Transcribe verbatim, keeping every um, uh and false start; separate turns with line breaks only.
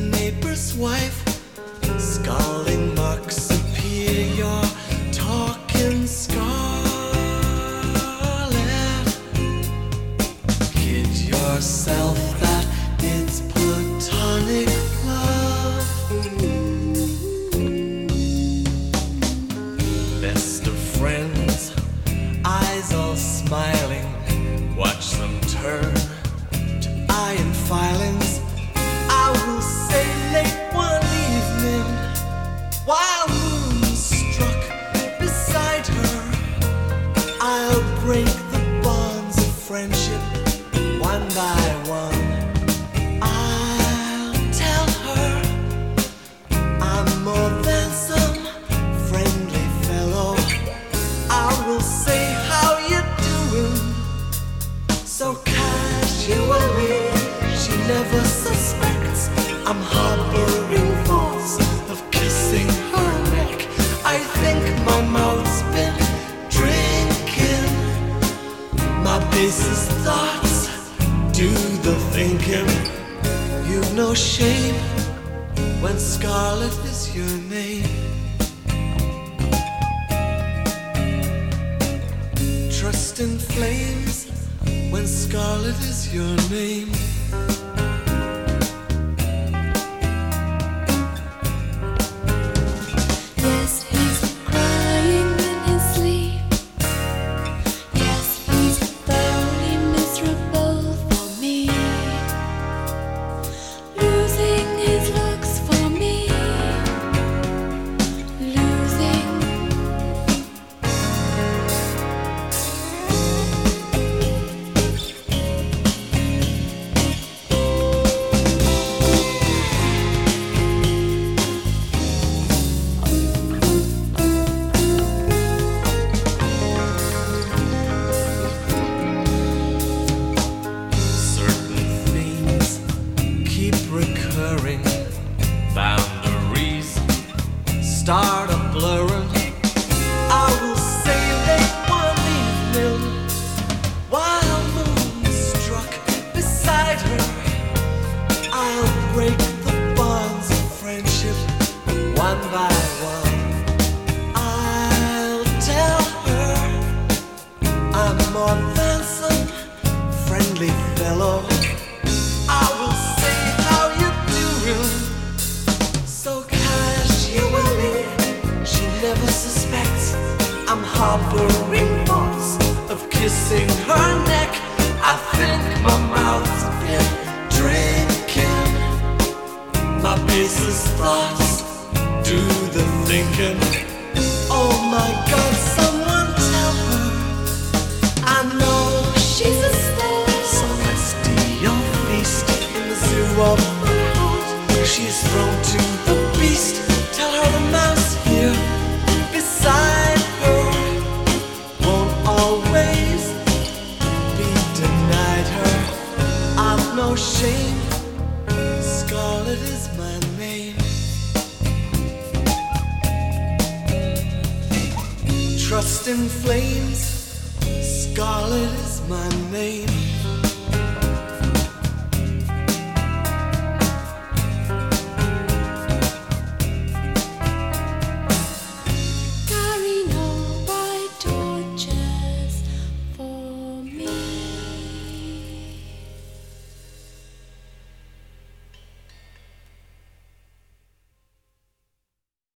neighbor's wife. Scalding marks appear, you're talking scarlet. Kid yourself that it's platonic love. Best of friends, eyes all smiling, watch them turn to iron filings. I will say late one evening, while moon struck beside her, I'll break the bonds of friendship one by one. I'll tell her I'm more than some friendly fellow. I will say how you doing, so casually. She never suspects I'm harboring thoughts of kissing her neck. I think my mouth's been drinking. My basest thoughts do the thinking. You've no shame when Scarlet is your name. Trust in flames when Scarlet is your name.
Yes, he's crying in his sleep. Yes, he's thoroughly miserable for me, losing his looks for me, losing.
Certain themes keep recurring. Boundaries start a blurring. I will say late one evening, while moon struck beside her, I'll break the bonds of friendship one by one. I'll tell her I'm more than some friendly fellow. I will say how you doing, so casually. She never suspects I'm harboring thoughts of kissing her neck. I think my mouth's been drinking. My basest thoughts do the thinking. Oh my God, someone tell her I know she's a star. So let's do your feast in the zoo of my heart. She's thrown to the beast. Tell her the mouse here beside her won't always be denied her. I've no shame, Scarlet is my name. Trust in flames, Scarlet is my name.